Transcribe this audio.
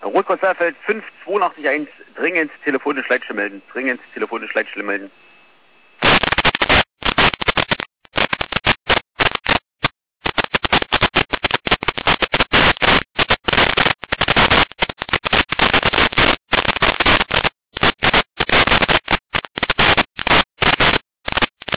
Rotkost Saalfeld 5881, dringend telefonisch Leitstelle melden. Dringend telefonisch Leitstelle melden.